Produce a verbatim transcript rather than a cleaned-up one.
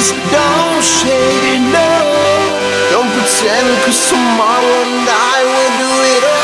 Don't shade it, no. Don't pretend, cause tomorrow night we'll do it all.